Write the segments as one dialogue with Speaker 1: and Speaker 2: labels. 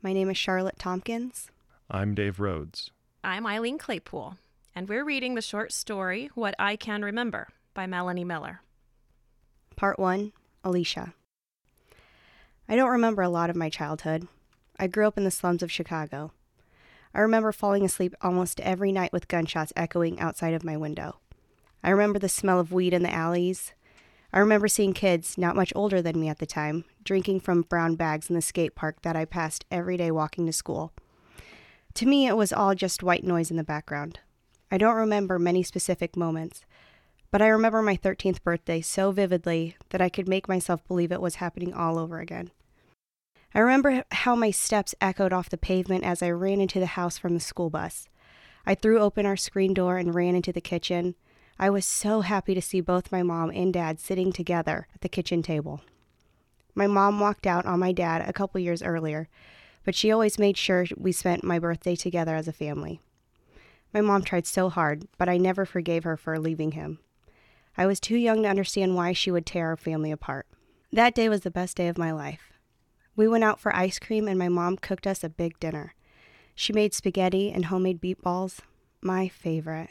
Speaker 1: My name is Charlotte Tompkins.
Speaker 2: I'm Dave Rhodes.
Speaker 3: I'm Eileen Claypool, and we're reading the short story What I Can Remember by Melanie Miller.
Speaker 1: Part 1, Alicia. I don't remember a lot of my childhood. I grew up in the slums of Chicago. I remember falling asleep almost every night with gunshots echoing outside of my window. I remember the smell of weed in the alleys. I remember seeing kids, not much older than me at the time, drinking from brown bags in the skate park that I passed every day walking to school. To me, it was all just white noise in the background. I don't remember many specific moments, but I remember my 13th birthday so vividly that I could make myself believe it was happening all over again. I remember how my steps echoed off the pavement as I ran into the house from the school bus. I threw open our screen door and ran into the kitchen. I was so happy to see both my mom and dad sitting together at the kitchen table. My mom walked out on my dad a couple years earlier, but she always made sure we spent my birthday together as a family. My mom tried so hard, but I never forgave her for leaving him. I was too young to understand why she would tear our family apart. That day was the best day of my life. We went out for ice cream and my mom cooked us a big dinner. She made spaghetti and homemade meatballs, my favorite.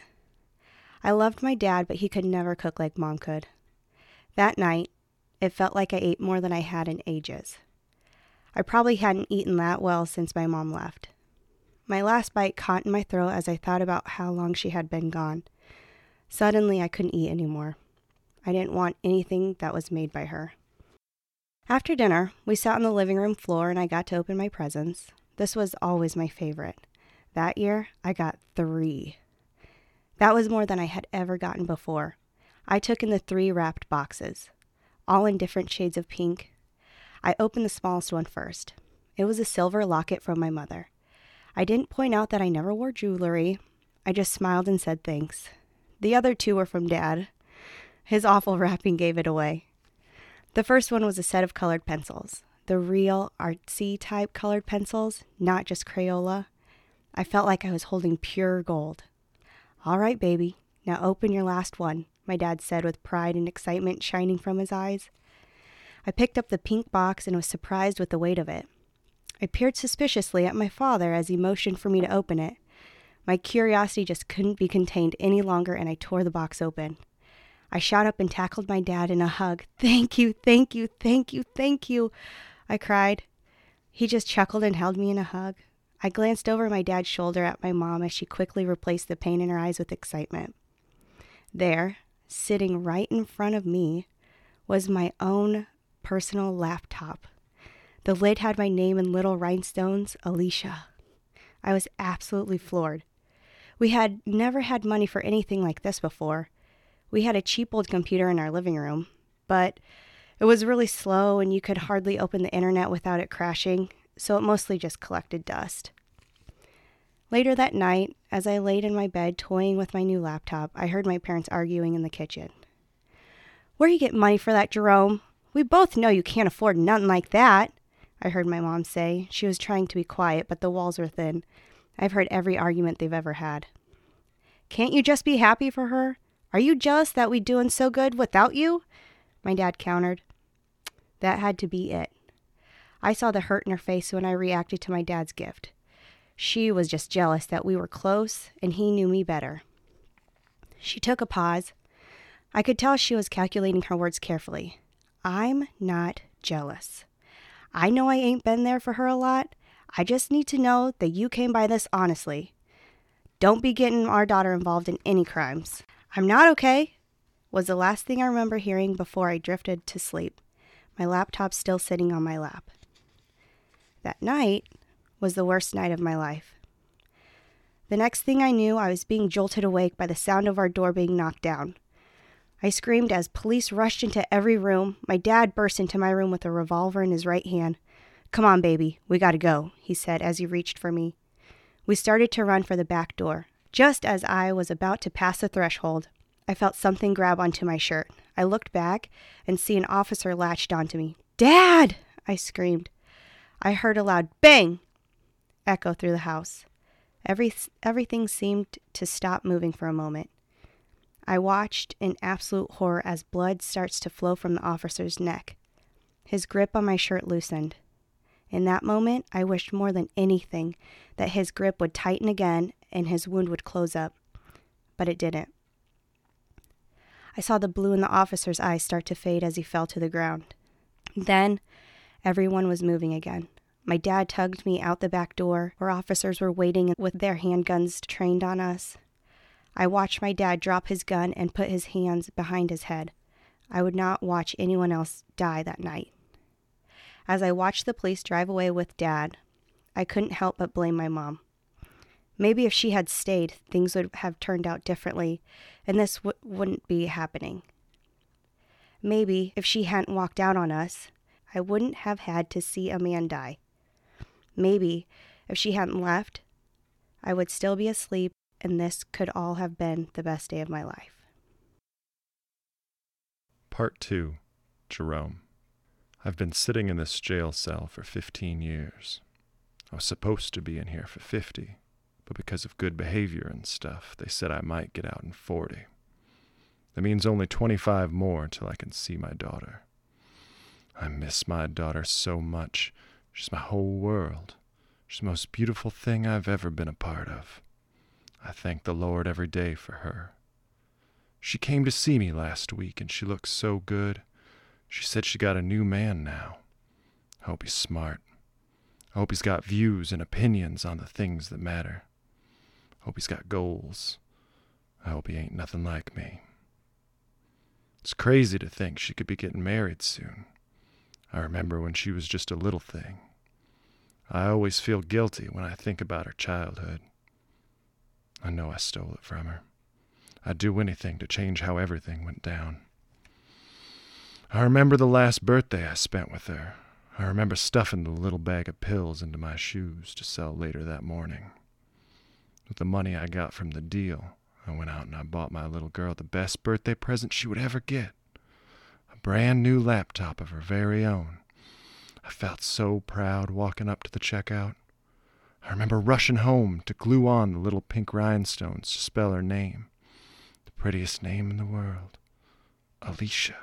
Speaker 1: I loved my dad, but he could never cook like Mom could. That night, it felt like I ate more than I had in ages. I probably hadn't eaten that well since my mom left. My last bite caught in my throat as I thought about how long she had been gone. Suddenly, I couldn't eat anymore. I didn't want anything that was made by her. After dinner, we sat on the living room floor and I got to open my presents. This was always my favorite. That year, I got 3. That was more than I had ever gotten before. I took in the 3 wrapped boxes, all in different shades of pink. I opened the smallest one first. It was a silver locket from my mother. I didn't point out that I never wore jewelry. I just smiled and said thanks. The other 2 were from Dad. His awful wrapping gave it away. The first one was a set of colored pencils. The real artsy type colored pencils, not just Crayola. I felt like I was holding pure gold. "All right, baby, now open your last one," my dad said with pride and excitement shining from his eyes. I picked up the pink box and was surprised with the weight of it. I peered suspiciously at my father as he motioned for me to open it. My curiosity just couldn't be contained any longer and I tore the box open. I shot up and tackled my dad in a hug. "Thank you, thank you, thank you, thank you," I cried. He just chuckled and held me in a hug. I glanced over my dad's shoulder at my mom as she quickly replaced the pain in her eyes with excitement. There, sitting right in front of me, was my own personal laptop. The lid had my name in little rhinestones, Alicia. I was absolutely floored. We had never had money for anything like this before. We had a cheap old computer in our living room, but it was really slow and you could hardly open the internet without it crashing, so it mostly just collected dust. Later that night, as I laid in my bed toying with my new laptop, I heard my parents arguing in the kitchen. "Where you get money for that, Jerome? We both know you can't afford nothing like that," I heard my mom say. She was trying to be quiet, but the walls were thin. I've heard every argument they've ever had. "Can't you just be happy for her? Are you jealous that we doing so good without you?" my dad countered. That had to be it. I saw the hurt in her face when I reacted to my dad's gift. She was just jealous that we were close and he knew me better. She took a pause. I could tell she was calculating her words carefully. "I'm not jealous. I know I ain't been there for her a lot. I just need to know that you came by this honestly. Don't be getting our daughter involved in any crimes." "I'm not okay," was the last thing I remember hearing before I drifted to sleep, my laptop still sitting on my lap. That night was the worst night of my life. The next thing I knew, I was being jolted awake by the sound of our door being knocked down. I screamed as police rushed into every room. My dad burst into my room with a revolver in his right hand. "Come on, baby, we gotta go," he said as he reached for me. We started to run for the back door. Just as I was about to pass the threshold, I felt something grab onto my shirt. I looked back and see an officer latched onto me. "Dad!" I screamed. I heard a loud bang echo through the house. Everything seemed to stop moving for a moment. I watched in absolute horror as blood starts to flow from the officer's neck. His grip on my shirt loosened. In that moment, I wished more than anything that his grip would tighten again and his wound would close up. But it didn't. I saw the blue in the officer's eyes start to fade as he fell to the ground. Then, everyone was moving again. My dad tugged me out the back door, where officers were waiting with their handguns trained on us. I watched my dad drop his gun and put his hands behind his head. I would not watch anyone else die that night. As I watched the police drive away with Dad, I couldn't help but blame my mom. Maybe if she had stayed, things would have turned out differently, and this wouldn't be happening. Maybe if she hadn't walked out on us, I wouldn't have had to see a man die. Maybe if she hadn't left, I would still be asleep, and this could all have been the best day of my life.
Speaker 2: Part 2. Jerome. I've been sitting in this jail cell for 15 years. I was supposed to be in here for 50, but because of good behavior and stuff, they said I might get out in 40. That means only 25 more till I can see my daughter. I miss my daughter so much. She's my whole world. She's the most beautiful thing I've ever been a part of. I thank the Lord every day for her. She came to see me last week, and she looks so good. She said she got a new man now. I hope he's smart. I hope he's got views and opinions on the things that matter. I hope he's got goals. I hope he ain't nothing like me. It's crazy to think she could be getting married soon. I remember when she was just a little thing. I always feel guilty when I think about her childhood. I know I stole it from her. I'd do anything to change how everything went down. I remember the last birthday I spent with her. I remember stuffing the little bag of pills into my shoes to sell later that morning. With the money I got from the deal, I went out and I bought my little girl the best birthday present she would ever get. A brand new laptop of her very own. I felt so proud walking up to the checkout. I remember rushing home to glue on the little pink rhinestones to spell her name. The prettiest name in the world. Alicia.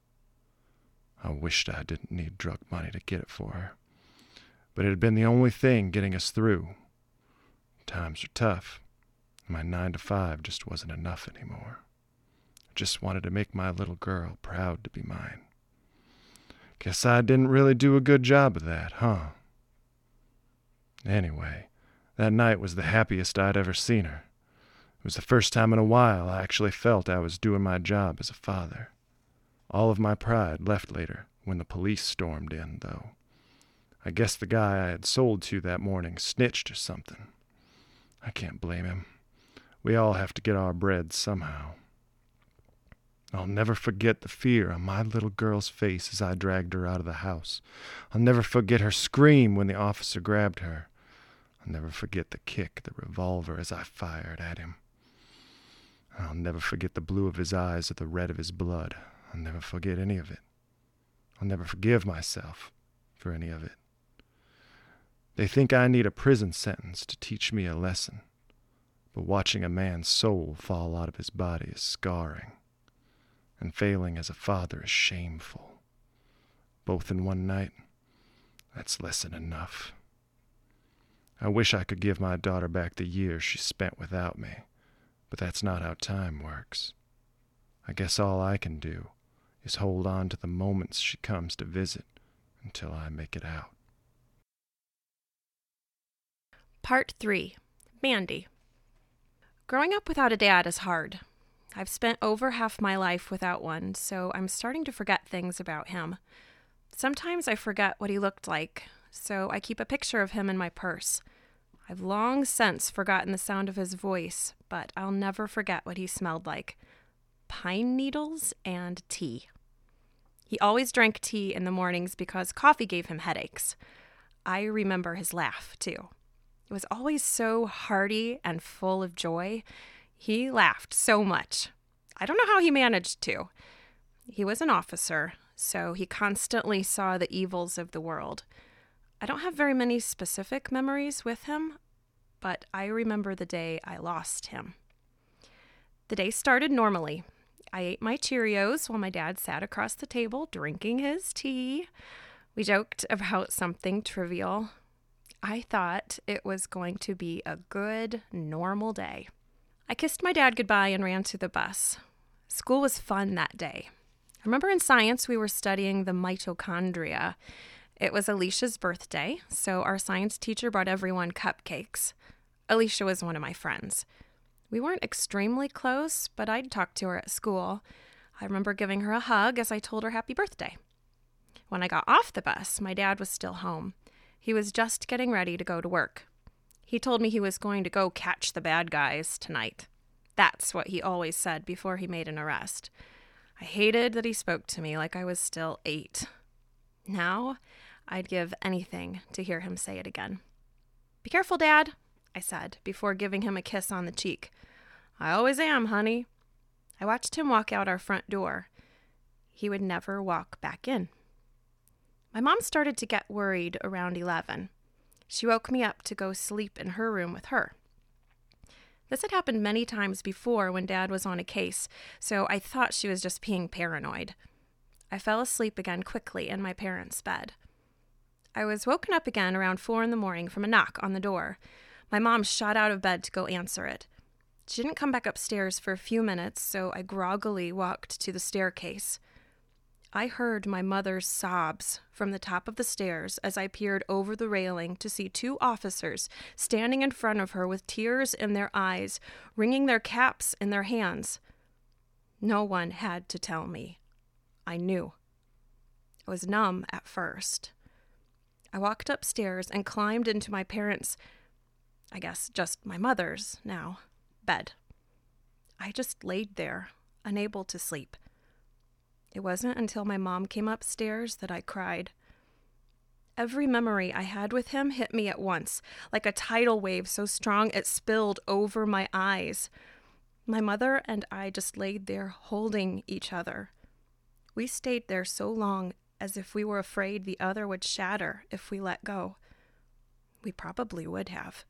Speaker 2: I wished I didn't need drug money to get it for her. But it had been the only thing getting us through. Times were tough. My 9-to-5 just wasn't enough anymore. I just wanted to make my little girl proud to be mine. Guess I didn't really do a good job of that, huh? Anyway, that night was the happiest I'd ever seen her. It was the first time in a while I actually felt I was doing my job as a father. All of my pride left later when the police stormed in, though. I guess the guy I had sold to that morning snitched or something. I can't blame him. We all have to get our bread somehow. I'll never forget the fear on my little girl's face as I dragged her out of the house. I'll never forget her scream when the officer grabbed her. I'll never forget the kick of the revolver as I fired at him. I'll never forget the blue of his eyes or the red of his blood. I'll never forget any of it. I'll never forgive myself for any of it. They think I need a prison sentence to teach me a lesson, but watching a man's soul fall out of his body is scarring, and failing as a father is shameful. Both in one night, that's lesson enough. I wish I could give my daughter back the years she spent without me, but that's not how time works. I guess all I can do is hold on to the moments she comes to visit until I make it out.
Speaker 3: Part 3. Mandy. Growing up without a dad is hard. I've spent over half my life without one, so I'm starting to forget things about him. Sometimes I forget what he looked like, so I keep a picture of him in my purse. I've long since forgotten the sound of his voice, but I'll never forget what he smelled like. Pine needles and tea. He always drank tea in the mornings because coffee gave him headaches. I remember his laugh, too. It was always so hearty and full of joy. He laughed so much. I don't know how he managed to. He was an officer, so he constantly saw the evils of the world. I don't have very many specific memories with him, but I remember the day I lost him. The day started normally. I ate my Cheerios while my dad sat across the table drinking his tea. We joked about something trivial. I thought it was going to be a good, normal day. I kissed my dad goodbye and ran to the bus. School was fun that day. I remember in science we were studying the mitochondria. It was Alicia's birthday, so our science teacher brought everyone cupcakes. Alicia was one of my friends. We weren't extremely close, but I'd talk to her at school. I remember giving her a hug as I told her happy birthday. When I got off the bus, my dad was still home. He was just getting ready to go to work. He told me he was going to go catch the bad guys tonight. That's what he always said before he made an arrest. I hated that he spoke to me like I was still 8. Now, I'd give anything to hear him say it again. "Be careful, Dad," I said before giving him a kiss on the cheek. "I always am, honey." I watched him walk out our front door. He would never walk back in. My mom started to get worried around 11. She woke me up to go sleep in her room with her. This had happened many times before when Dad was on a case, so I thought she was just being paranoid. I fell asleep again quickly in my parents' bed. I was woken up again around 4 a.m. from a knock on the door. My mom shot out of bed to go answer it. She didn't come back upstairs for a few minutes, so I groggily walked to the staircase. I heard my mother's sobs from the top of the stairs as I peered over the railing to see 2 officers standing in front of her with tears in their eyes, wringing their caps in their hands. No one had to tell me. I knew. I was numb at first. I walked upstairs and climbed into my parents', I guess just my mother's now, bed. I just laid there, unable to sleep. It wasn't until my mom came upstairs that I cried. Every memory I had with him hit me at once, like a tidal wave so strong it spilled over my eyes. My mother and I just laid there holding each other. We stayed there so long, as if we were afraid the other would shatter if we let go. We probably would have.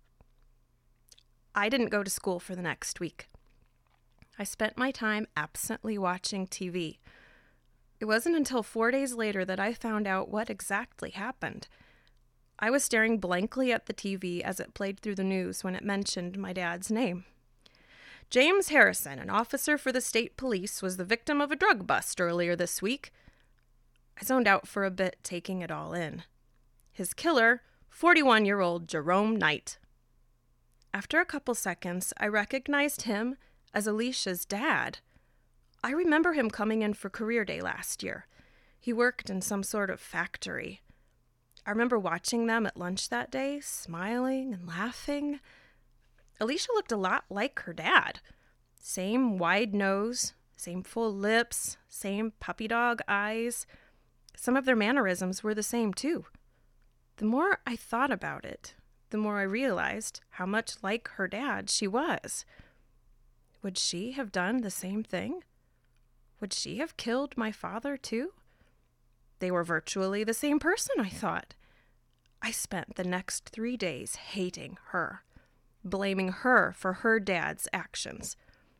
Speaker 3: I didn't go to school for the next week. I spent my time absently watching TV. It wasn't until 4 days later that I found out what exactly happened. I was staring blankly at the TV as it played through the news when it mentioned my dad's name. James Harrison, an officer for the state police, was the victim of a drug bust earlier this week. I zoned out for a bit, taking it all in. His killer, 41-year-old Jerome Knight. After a couple seconds, I recognized him as Alicia's dad. I remember him coming in for career day last year. He worked in some sort of factory. I remember watching them at lunch that day, smiling and laughing. Alicia looked a lot like her dad. Same wide nose, same full lips, same puppy dog eyes. Some of their mannerisms were the same too. The more I thought about it, the more I realized how much like her dad she was. Would she have done the same thing? Would she have killed my father too? They were virtually the same person, I thought. I spent the next 3 days hating her, blaming her for her dad's actions.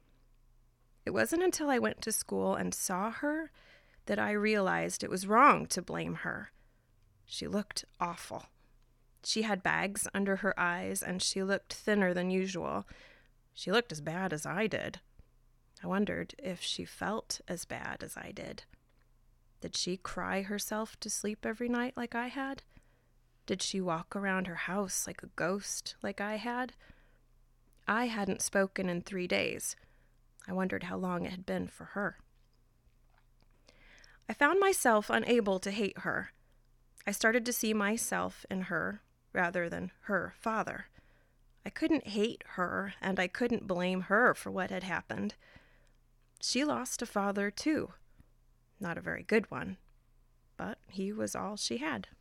Speaker 3: It wasn't until I went to school and saw her that I realized it was wrong to blame her. She looked awful. She had bags under her eyes, and she looked thinner than usual. She looked as bad as I did. I wondered if she felt as bad as I did. Did she cry herself to sleep every night like I had? Did she walk around her house like a ghost like I had? I hadn't spoken in 3 days. I wondered how long it had been for her. I found myself unable to hate her. I started to see myself in her rather than her father. I couldn't hate her, and I couldn't blame her for what had happened. She lost a father too. Not a very good one, but he was all she had.